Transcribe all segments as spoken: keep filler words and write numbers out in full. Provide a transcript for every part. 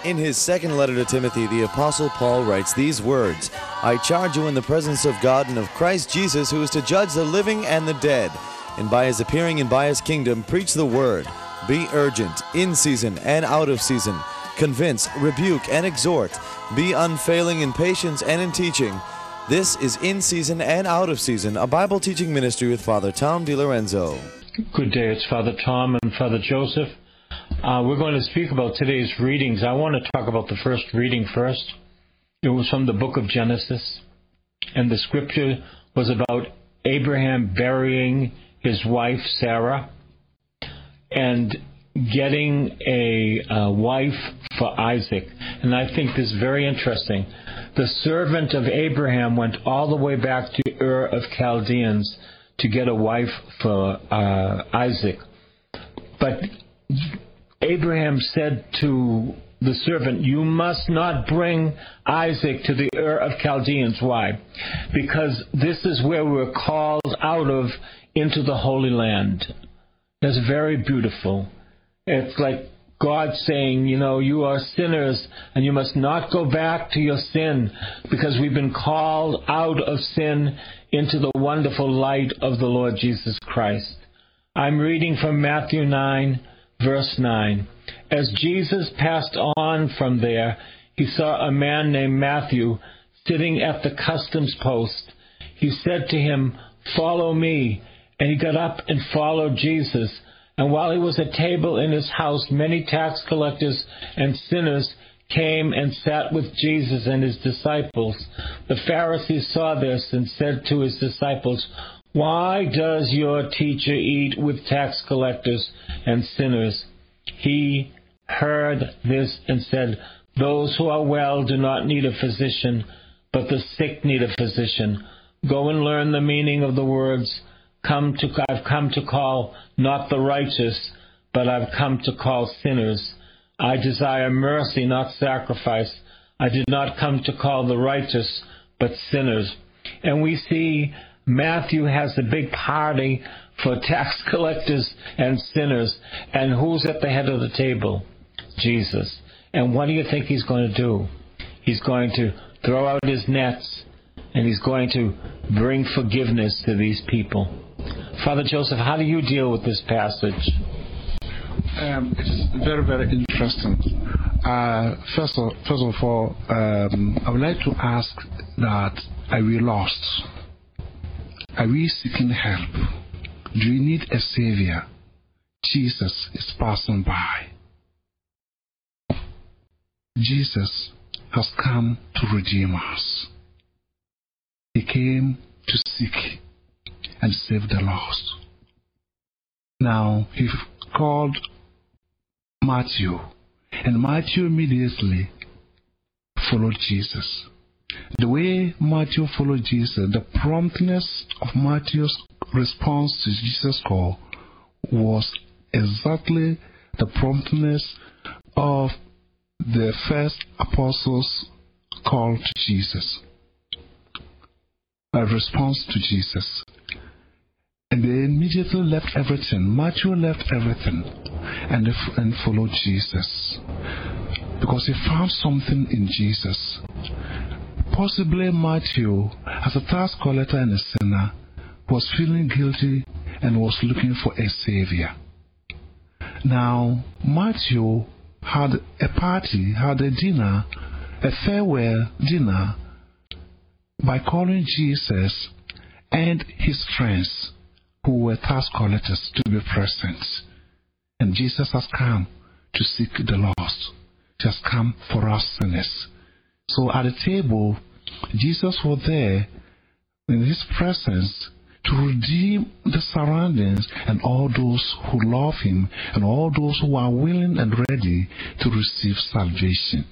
In his second letter to Timothy, the Apostle Paul writes these words, "I charge you in the presence of God and of Christ Jesus, who is to judge the living and the dead, and by his appearing and by his kingdom, preach the word. Be urgent, in season and out of season. Convince, rebuke, and exhort. Be unfailing in patience and in teaching." This is In Season and Out of Season, a Bible teaching ministry with Father Tom DiLorenzo. Good day, it's Father Tom and Father Joseph. Uh, we're going to speak about today's readings. I want to talk about the first reading first. It was from the book of Genesis, and the scripture was about Abraham burying his wife Sarah and getting a, a wife for Isaac. And I think this is very interesting. The servant of Abraham went all the way back to Ur of Chaldeans to get a wife for uh, Isaac. But Abraham said to the servant, "You must not bring Isaac to the Ur of Chaldeans." Why? Because this is where we're called out of into the Holy Land. That's very beautiful. It's like God saying, you know, you are sinners and you must not go back to your sin, because we've been called out of sin into the wonderful light of the Lord Jesus Christ. I'm reading from Matthew nine, verse nine. As Jesus passed on from there, he saw a man named Matthew sitting at the customs post. He said to him, "Follow me." And he got up and followed Jesus. And while he was at table in his house, many tax collectors and sinners came and sat with Jesus and his disciples. The Pharisees saw this and said to his disciples, "Why does your teacher eat with tax collectors and sinners?" He heard this and said, "Those who are well do not need a physician, but the sick need a physician. Go and learn the meaning of the words, Come to, I've come to call not the righteous, but I've come to call sinners. I desire mercy, not sacrifice. I did not come to call the righteous, but sinners." And we see Matthew has a big party for tax collectors and sinners. And who's at the head of the table? Jesus. And what do you think he's going to do? He's going to throw out his nets, and he's going to bring forgiveness to these people. Father Joseph, how do you deal with this passage? Um, it's very, very interesting. Uh, first, of, first of all, um, I would like to ask that, are we lost? Are we seeking help? Do you need a savior? Jesus is passing by. Jesus has come to redeem us. He came to seek and save the lost. Now, he called Matthew, and Matthew immediately followed Jesus. The way Matthew followed Jesus, the promptness of Matthew's response to Jesus' call was exactly the promptness of the first apostles' call to Jesus. A response to Jesus. And they immediately left everything. Matthew left everything and, and followed Jesus, because he found something in Jesus. Possibly Matthew, as a tax collector and a sinner, was feeling guilty and was looking for a savior. Now, Matthew had a party, had a dinner, a farewell dinner, by calling Jesus and his friends, who were tax collectors, to be present. And Jesus has come to seek the lost. He has come for us sinners. So at the table, Jesus was there in his presence to redeem the surroundings and all those who love him and all those who are willing and ready to receive salvation.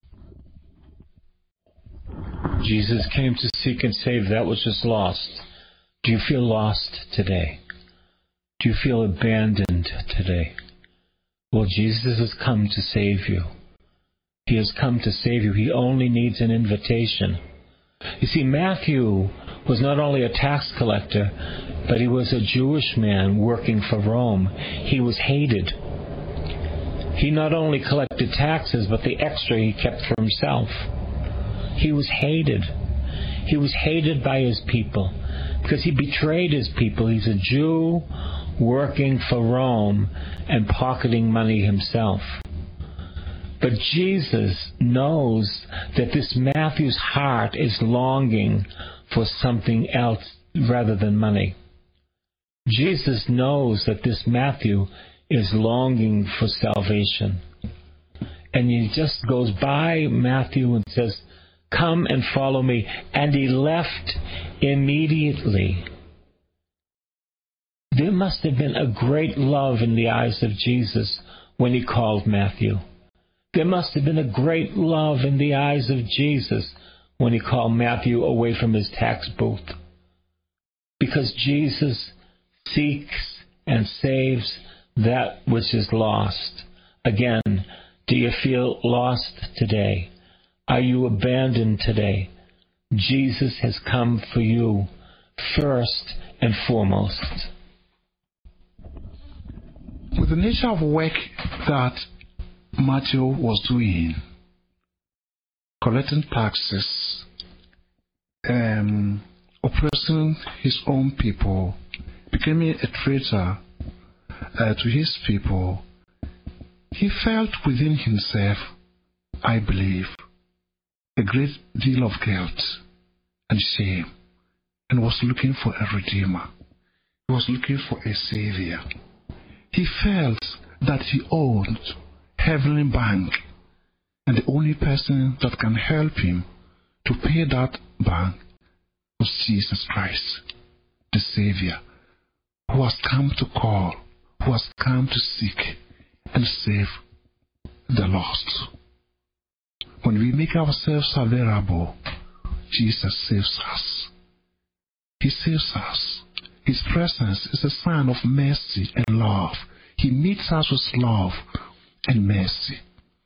Jesus came to seek and save that which is lost. Do you feel lost today? Do you feel abandoned today? Well, Jesus has come to save you. He has come to save you. He only needs an invitation. You see, Matthew was not only a tax collector, but he was a Jewish man working for Rome. He was hated. He not only collected taxes, but the extra he kept for himself. He was hated. He was hated by his people because he betrayed his people. He's a Jew working for Rome and pocketing money himself. But Jesus knows that this Matthew's heart is longing for something else rather than money. Jesus knows that this Matthew is longing for salvation. And he just goes by Matthew and says, "Come and follow me." And he left immediately. There must have been a great love in the eyes of Jesus when he called Matthew. There must have been a great love in the eyes of Jesus when he called Matthew away from his tax booth. Because Jesus seeks and saves that which is lost. Again, do you feel lost today? Are you abandoned today? Jesus has come for you first and foremost. With the nature of work that Matthew was doing, collecting taxes, um, oppressing his own people, becoming a traitor uh, to his people, he felt within himself, I believe, a great deal of guilt and shame, and was looking for a redeemer. He was looking for a savior. He felt that he owned Heavenly Bank, and the only person that can help him to pay that bank was Jesus Christ, the Savior, who has come to call, who has come to seek and save the lost. When we make ourselves available, Jesus saves us. He saves us. His presence is a sign of mercy and love. He meets us with love and mercy.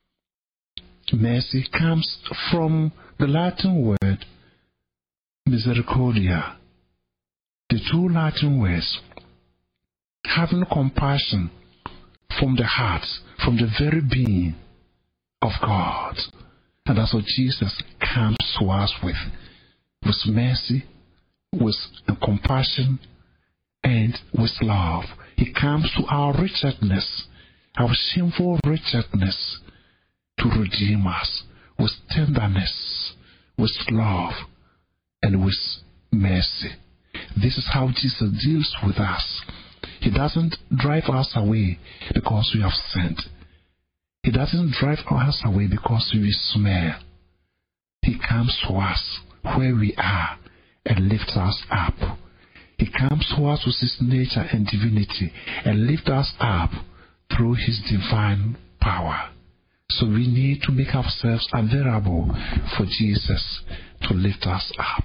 Mercy comes from the Latin word misericordia. The two Latin words, having compassion from the heart, from the very being of God. And that's what Jesus comes to us with, with mercy, with compassion, and with love. He comes to our wretchedness, our sinful wretchedness, to redeem us with tenderness, with love, and with mercy. This is how Jesus deals with us. He doesn't drive us away because we have sinned. He doesn't drive us away because we smell. He comes to us where we are and lifts us up. He comes to us with his nature and divinity and lifts us up through his divine power. So we need to make ourselves available for Jesus to lift us up.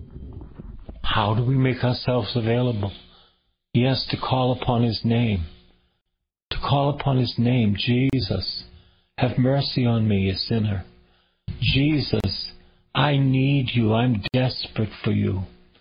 How do we make ourselves available? Yes, to call upon his name. To call upon his name, Jesus. Have mercy on me, a sinner. Jesus, I need you. I'm desperate for you.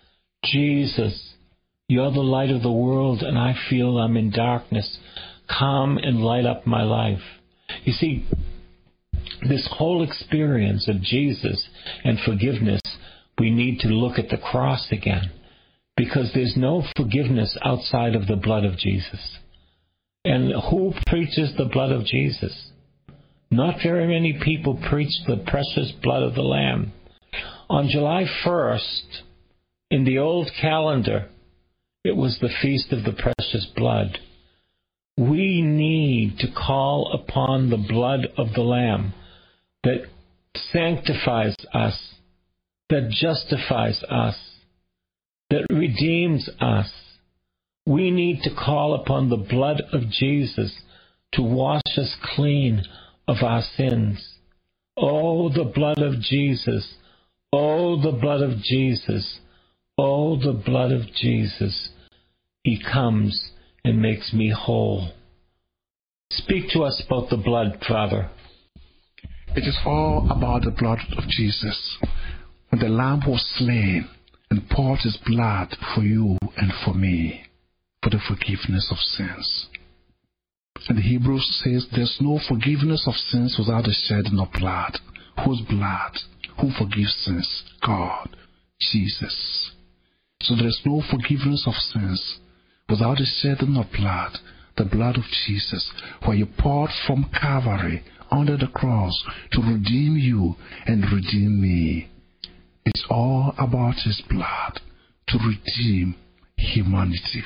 Jesus, you're the light of the world, and I feel I'm in darkness. Come and light up my life. You see, this whole experience of Jesus and forgiveness, we need to look at the cross again, because there's no forgiveness outside of the blood of Jesus. And who preaches the blood of Jesus? Not very many people preach the precious blood of the Lamb. On July first, in the old calendar, it was the Feast of the Precious Blood. We need to call upon the blood of the Lamb that sanctifies us, that justifies us, that redeems us. We need to call upon the blood of Jesus to wash us clean of our sins. Oh, the blood of Jesus. Oh, the blood of Jesus. Oh, the blood of Jesus. He comes and makes me whole. Speak to us about the blood, Father. It is all about the blood of Jesus. When the Lamb was slain and poured his blood for you and for me, for the forgiveness of sins. And Hebrews says there's no forgiveness of sins without the shedding of blood. Whose blood? Who forgives sins? God, Jesus. So there's no forgiveness of sins without the shedding of blood, the blood of Jesus, where you poured from Calvary under the cross to redeem you and redeem me. It's all about His blood to redeem humanity.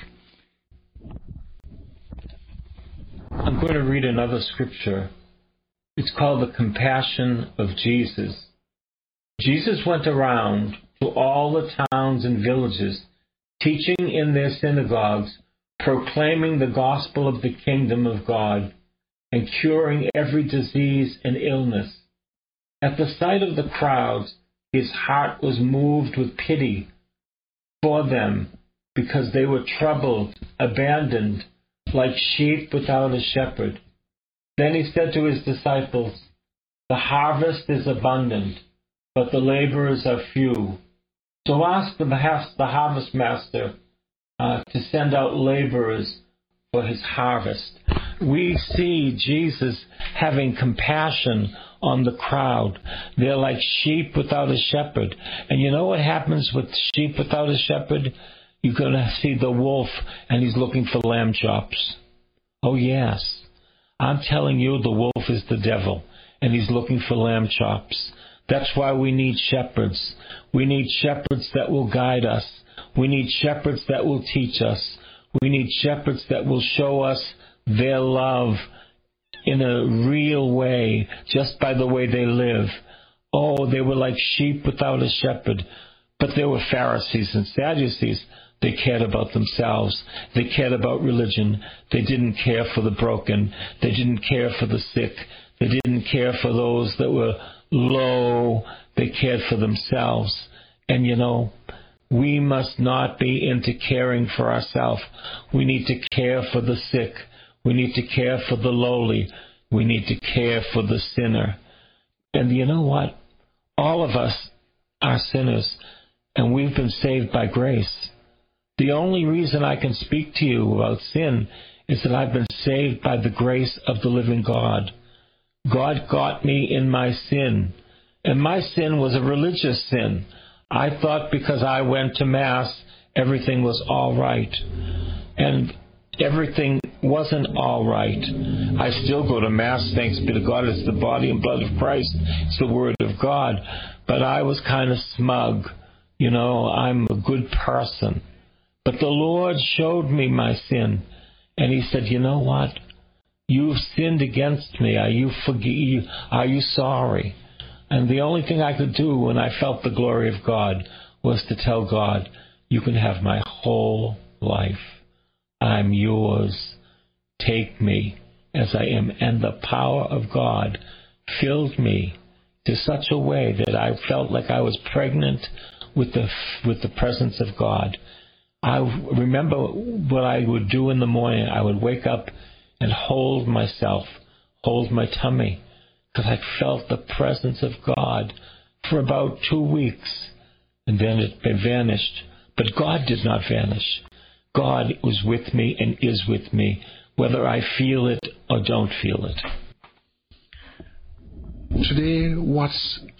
I'm going to read another scripture. It's called the Compassion of Jesus. Jesus went around to all the towns and villages, teaching in their synagogues, proclaiming the gospel of the kingdom of God, and curing every disease and illness. At the sight of the crowds, His heart was moved with pity for them, because they were troubled, abandoned, like sheep without a shepherd. Then He said to His disciples, "The harvest is abundant, but the laborers are few. So ask the harvest master uh, to send out laborers for His harvest." We see Jesus having compassion on the crowd. They're like sheep without a shepherd. And you know what happens with sheep without a shepherd? You're going to see the wolf, and he's looking for lamb chops. Oh, yes. I'm telling you, the wolf is the devil, and he's looking for lamb chops. That's why we need shepherds. We need shepherds that will guide us. We need shepherds that will teach us. We need shepherds that will show us their love in a real way, just by the way they live. Oh, they were like sheep without a shepherd. But there were Pharisees and Sadducees. They cared about themselves. They cared about religion. They didn't care for the broken. They didn't care for the sick. They didn't care for those that were low. They cared for themselves. And you know, we must not be into caring for ourselves. We need to care for the sick. We need to care for the lowly. We need to care for the sinner. And you know what? All of us are sinners, and we've been saved by grace. The only reason I can speak to you about sin is that I've been saved by the grace of the living God. God got me in my sin, and my sin was a religious sin. I thought because I went to Mass, everything was all right. And everything wasn't all right. I still go to Mass, thanks be to God. It's the body and blood of Christ. It's the Word of God. But I was kind of smug. You know, I'm a good person. But the Lord showed me my sin. And He said, you know what? You've sinned against me. Are you forgive? Are you sorry? And the only thing I could do when I felt the glory of God was to tell God, you can have my whole life. I'm yours. Take me as I am. And the power of God filled me to such a way that I felt like I was pregnant with the with the presence of God. I remember what I would do in the morning. I would wake up and hold myself, hold my tummy, because I felt the presence of God for about two weeks. And then it vanished. But God did not vanish. God was with me and is with me, whether I feel it or don't feel it. Today, what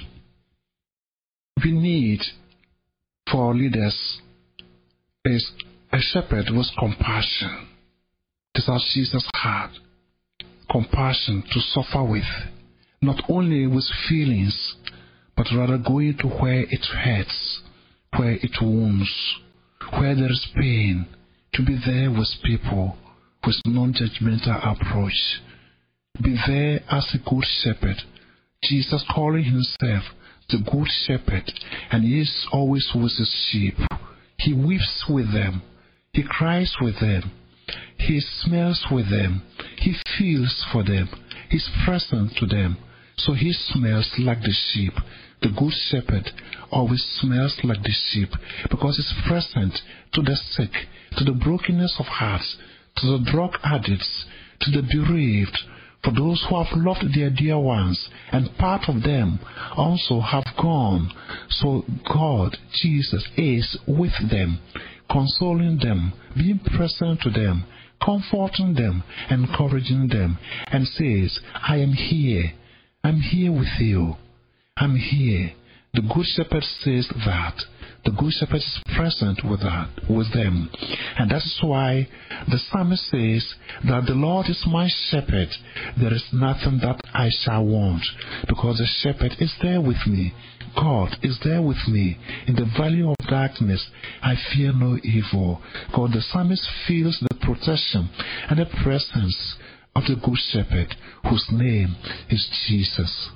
we need for our leaders is a shepherd with compassion. This is Jesus' heart. Compassion to suffer with, not only with feelings, but rather going to where it hurts, where it wounds, where there is pain, to be there with people with non-judgmental approach. Be there as a good shepherd. Jesus calling Himself the good shepherd, and He is always with His sheep. He weeps with them. He cries with them. He smells with them. He feels for them. He's present to them. So He smells like the sheep. The good shepherd always smells like the sheep because He's present to the sick, to the brokenness of hearts, to the drug addicts, to the bereaved, for those who have loved their dear ones, and part of them also have gone. So God, Jesus, is with them, consoling them, being present to them, comforting them, encouraging them, and says, I am here. I'm here with you. I'm here. The Good Shepherd says that. The Good Shepherd is present with, that, with them. And that is why the psalmist says that the Lord is my shepherd. There is nothing that I shall want, because the shepherd is there with me. God is there with me. In the valley of darkness, I fear no evil. God, the psalmist feels the protection and the presence of the Good Shepherd, whose name is Jesus.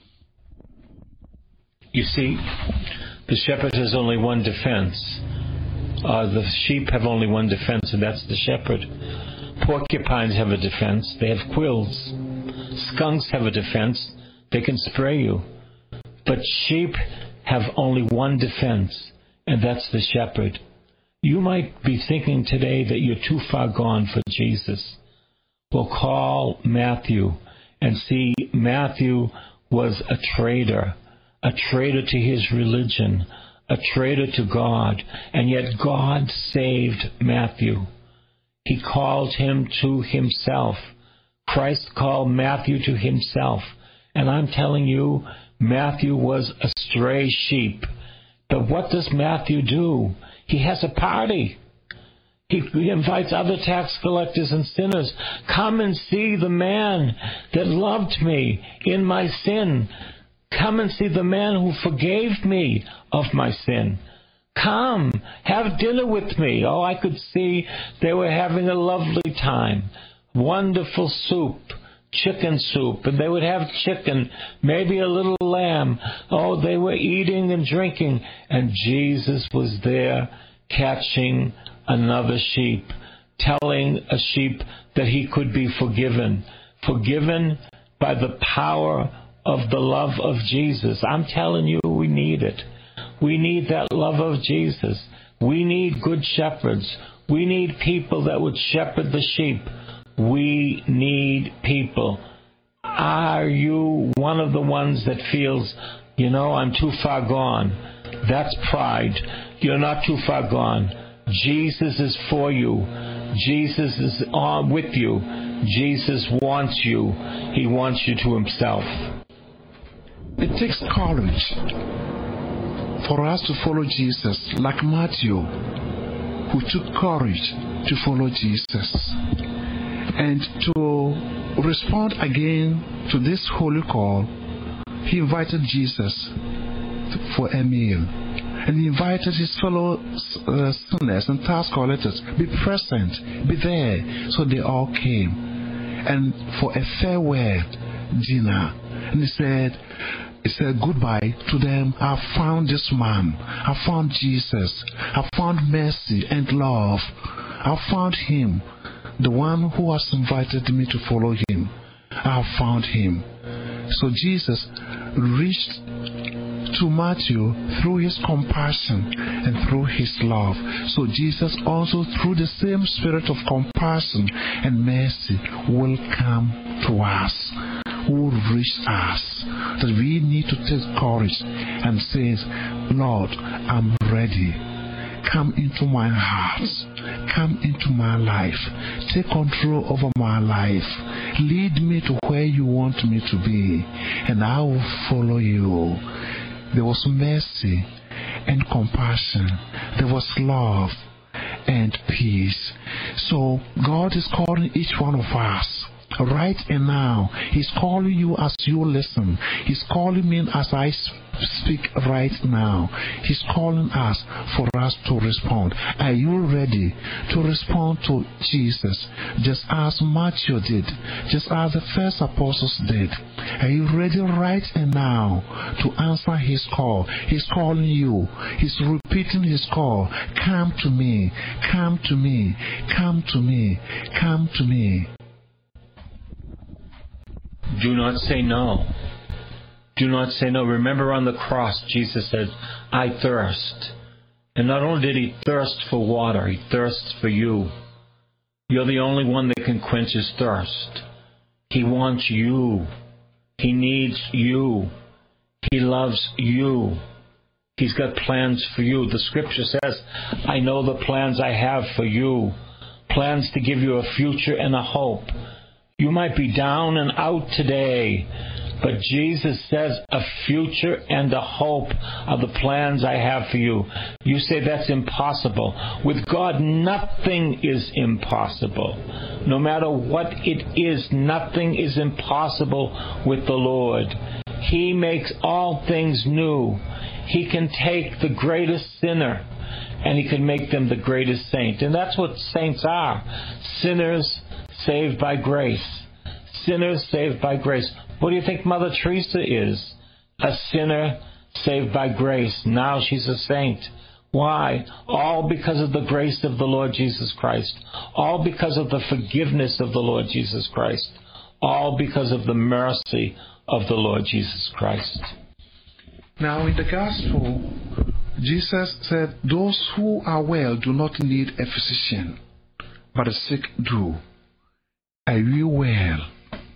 You see, the shepherd has only one defense. Uh, the sheep have only one defense, and that's the shepherd. Porcupines have a defense. They have quills. Skunks have a defense. They can spray you. But sheep have only one defense, and that's the shepherd. You might be thinking today that you're too far gone for Jesus. Well, call Matthew and see Matthew was a traitor. A traitor to his religion, a traitor to God, and yet God saved Matthew. He called him to himself. Christ called Matthew to himself. And I'm telling you, Matthew was a stray sheep. But what does Matthew do? He has a party. He, he invites other tax collectors and sinners. Come and see the man that loved me in my sin. Come and see the man who forgave me of my sin. Come, have dinner with me. Oh, I could see they were having a lovely time. Wonderful soup, chicken soup, and they would have chicken, maybe a little lamb. Oh, they were eating and drinking, and Jesus was there catching another sheep, telling a sheep that he could be forgiven. Forgiven by the power of the love of Jesus. I'm telling you, we need it. We need that love of Jesus. We need good shepherds. We need people that would shepherd the sheep. We need people. Are you one of the ones that feels, you know, I'm too far gone? That's pride. You're not too far gone. Jesus is for you. Jesus is on with you. Jesus wants you. He wants you to himself. It takes courage for us to follow Jesus, like Matthew, who took courage to follow Jesus. And to respond again to this holy call, he invited Jesus for a meal. And he invited his fellow uh, sinners and tax collectors, be present, be there. So they all came. And for a farewell dinner. And he said, He said goodbye to them. I found this man. I found Jesus. I found mercy and love. I found him, the one who has invited me to follow him. I have found him. So Jesus reached to Matthew through his compassion and through his love. So Jesus also, through the same spirit of compassion and mercy, will come to us, will reach us. That we need to take courage and say, Lord, I'm ready. Come into my heart. Come into my life. Take control over my life. Lead me to where you want me to be, and I will follow you. There was mercy and compassion. There was love and peace. So God is calling each one of us right and now. He's calling you as you listen. He's calling me as I speak right now. He's calling us for us to respond. Are you ready to respond to Jesus, just as Matthew did, just as the first apostles did? Are you ready right and now to answer his call? He's calling you. He's repeating his call. Come to me. Come to me. Come to me. Come to me. Do not say no. Do not say no. Remember on the cross, Jesus said, I thirst. And not only did he thirst for water, he thirsts for you. You're the only one that can quench his thirst. He wants you. He needs you. He loves you. He's got plans for you. The scripture says, I know the plans I have for you. plans to give you a future and a hope. You might be down and out today, but Jesus says a future and a hope are the plans I have for you. You say that's impossible. With God, nothing is impossible. No matter what it is, nothing is impossible with the Lord. He makes all things new. He can take the greatest sinner and He can make them the greatest saint. And that's what saints are. Sinners saved by grace. Sinners saved by grace. What do you think Mother Teresa is? A sinner saved by grace. Now she's a saint. Why? All because of the grace of the Lord Jesus Christ. All because of the forgiveness of the Lord Jesus Christ. All because of the mercy of the Lord Jesus Christ. Now in the Gospel, Jesus said, those who are well do not need a physician, but the sick do. Are we well?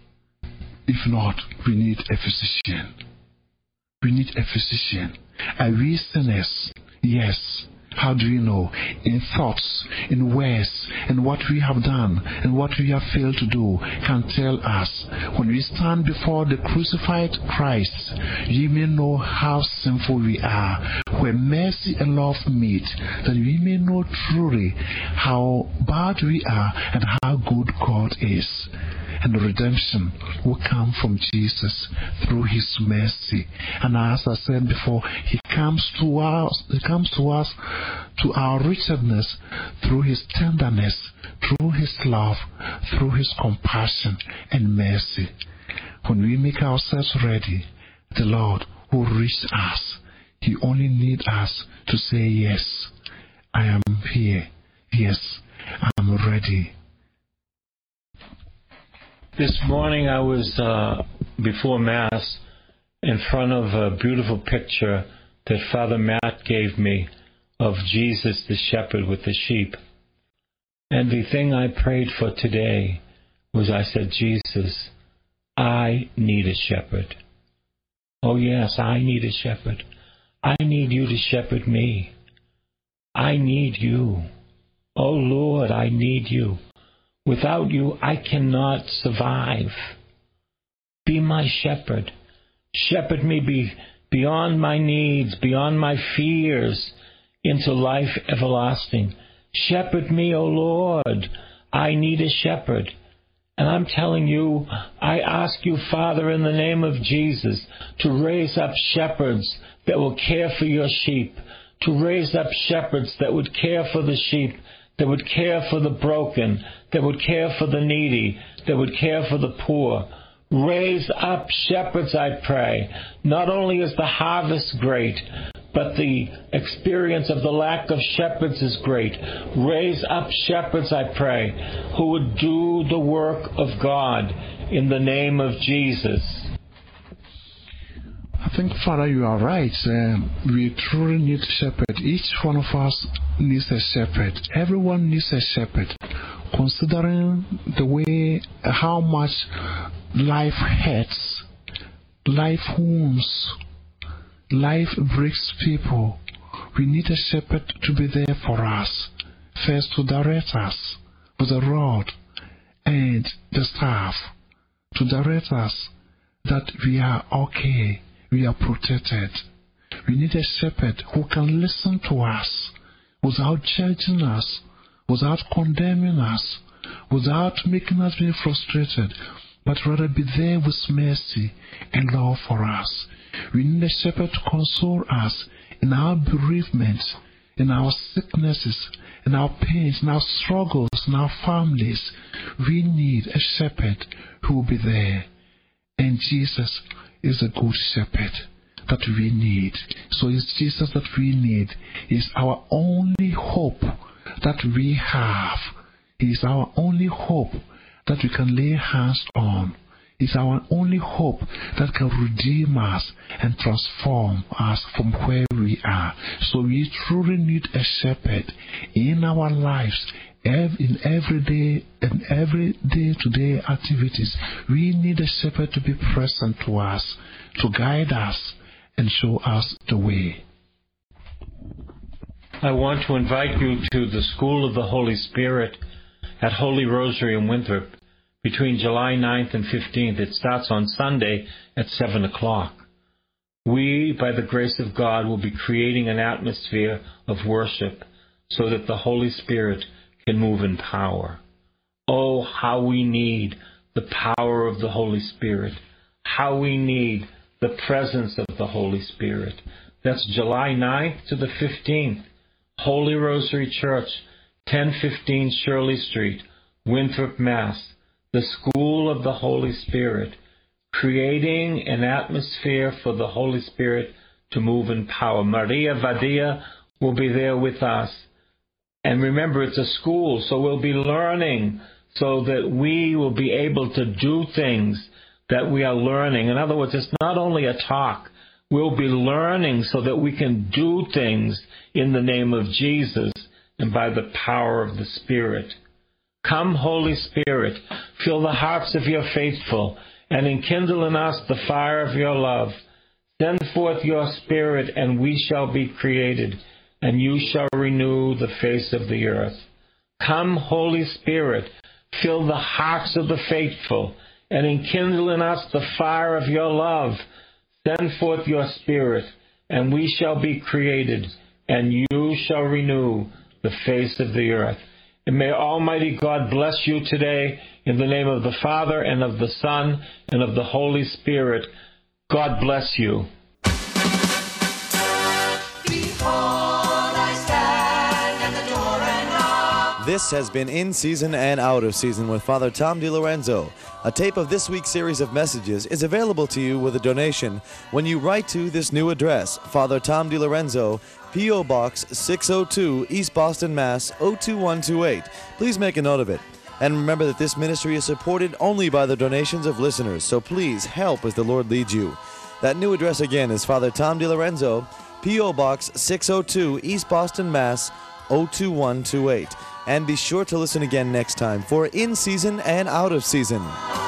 If not, we need a physician. We need a physician. Are we sinners? Yes. How do you know? In thoughts, in words, and what we have done, and what we have failed to do can tell us. When we stand before the crucified Christ, you may know how sinful we are. Where mercy and love meet, that we may know truly how bad we are and how good God is. And the redemption will come from Jesus through His mercy. And as I said before, He comes to us, He comes to us, to our wretchedness through His tenderness, through His love, through His compassion and mercy. When we make ourselves ready, the Lord will reach us. He only needs us to say, yes, I am here. Yes, I'm ready. This morning I was uh, before Mass in front of a beautiful picture that Father Matt gave me of Jesus the shepherd with the sheep. And the thing I prayed for today was, I said, Jesus, I need a shepherd. Oh yes, I need a shepherd. I need you to shepherd me. I need you. Oh Lord, I need you. Without you, I cannot survive. Be my shepherd. Shepherd me be beyond my needs, beyond my fears, into life everlasting. Shepherd me, O Lord. I need a shepherd. And I'm telling you, I ask you, Father, in the name of Jesus, to raise up shepherds that will care for your sheep, to raise up shepherds that would care for the sheep, that would care for the broken, that would care for the needy, that would care for the poor. Raise up shepherds, I pray. Not only is the harvest great, but the experience of the lack of shepherds is great. Raise up shepherds, I pray, who would do the work of God in the name of Jesus. I think, Father, you are right. Um, we truly need a shepherd. Each one of us needs a shepherd. Everyone needs a shepherd. Considering the way, how much life hurts, life wounds, life breaks people, we need a shepherd to be there for us. First, to direct us with a rod and the staff, to direct us that we are okay. We are protected. We need a shepherd who can listen to us without judging us, without condemning us, without making us be frustrated, but rather be there with mercy and love for us. We need a shepherd to console us in our bereavement, in our sicknesses, in our pains, in our struggles, in our families. We need a shepherd who will be there. And Jesus is a good shepherd that we need. So it's Jesus that we need. He's our only hope that we have. He's our only hope that we can lay hands on. He's our only hope that can redeem us and transform us from where we are. So we truly need a shepherd in our lives. In everyday and every day-to-day activities, we need a shepherd to be present to us, to guide us and show us the way. I want to invite you to the School of the Holy Spirit at Holy Rosary in Winthrop between July ninth and fifteenth. It starts on Sunday at seven o'clock. We, by the grace of God, will be creating an atmosphere of worship so that the Holy Spirit can move in power. Oh, how we need the power of the Holy Spirit. How we need the presence of the Holy Spirit. That's July ninth to the fifteenth. Holy Rosary Church, ten fifteen Shirley Street, Winthrop, Mass. The School of the Holy Spirit, creating an atmosphere for the Holy Spirit to move in power. Maria Vadia will be there with us. And remember, it's a school, so we'll be learning so that we will be able to do things that we are learning. In other words, it's not only a talk. We'll be learning so that we can do things in the name of Jesus and by the power of the Spirit. Come, Holy Spirit, fill the hearts of your faithful, and enkindle in us the fire of your love. Send forth your Spirit, and we shall be created, and you shall renew the face of the earth. Come, Holy Spirit, fill the hearts of the faithful, and enkindle in us the fire of your love. Send forth your Spirit, and we shall be created, and you shall renew the face of the earth. And may Almighty God bless you today in the name of the Father and of the Son and of the Holy Spirit. God bless you. This has been In Season and Out of Season with Father Tom DiLorenzo. A tape of this week's series of messages is available to you with a donation when you write to this new address, Father Tom DiLorenzo, P O. Box six oh two, East Boston, Mass. oh two one two eight. Please make a note of it. And remember that this ministry is supported only by the donations of listeners, so please help as the Lord leads you. That new address again is Father Tom DiLorenzo, P O. Box six oh two, East Boston, Mass. oh two one two eight. And be sure to listen again next time for In Season and Out of Season.